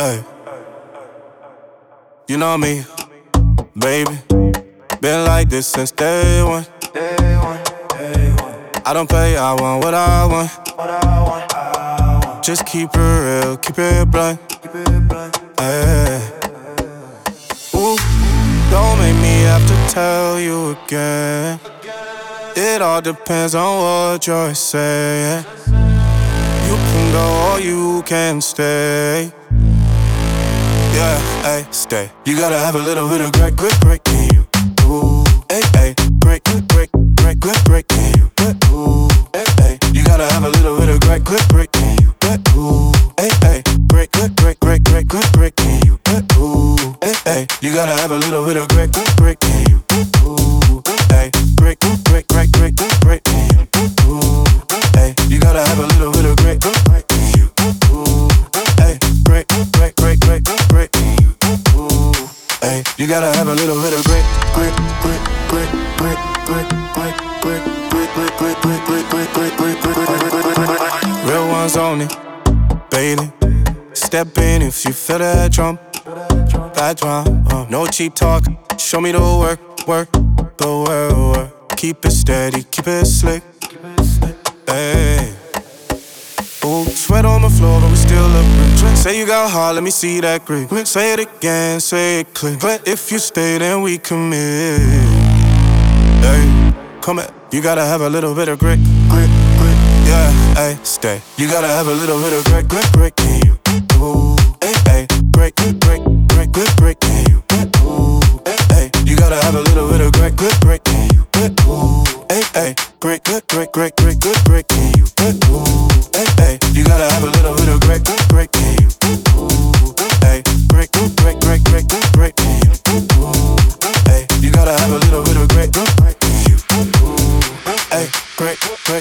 Ay. You know me, baby. Been like this since day one. I don't play, I want what I want. Just keep it real, keep it blunt. Ay. Ooh, don't make me have to tell you again. It all depends on what you're saying. You can go or you can stay. Yeah, ay, stay. You gotta have a little bit of great in you. Ooh, ay, ay, great in you. Ooh, ay, ay. You gotta have a little bit of great in you. Ooh, ay, ay, great in you. Ooh, ay, ay. You gotta have a little bit of great in you. Ooh, ay, great in you. Ooh, ay. You gotta have a little bit of great in you. Ooh, ay, great in you. Ooh, ay. You gotta have a little bit of great. Real ones only, baby. Step in if you feel that drum. That drum, no cheap talk. Show me the work, the work. Keep it steady, keep it slick. Hey. Ooh, sweat on the floor, but we still look rich. Say you got hard, let me see that grit. Say it again, say it clear. But if you stay, then we commit. Hey, come at. You gotta have a little bit of grit. Yeah, hey, stay. You gotta have a little bit of grit in you. Ooh, hey, hey, grit in you. Ooh, hey, hey. You gotta have a little bit of grit in you. Ooh, hey, hey, grit in you. Ooh, hey, hey. You gotta have a little bit of grit in you. Ooh, hey, grit in you. Ooh, hey. You gotta have a little bit of grit in you. Ooh, hey, grit.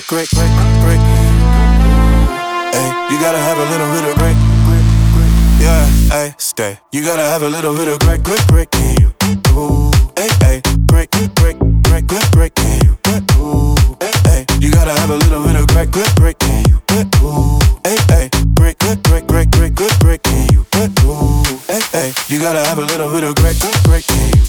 Hey, you gotta have a little bit of grit. Yeah, hey, stay. You gotta have a little bit of grit in you. Ooh, hey, hey, grit in you. Ooh, hey, hey. You gotta have a little bit of grit in you. Ooh, hey, hey, grit in you. Ooh, hey, hey. You gotta have a little bit of grit in you.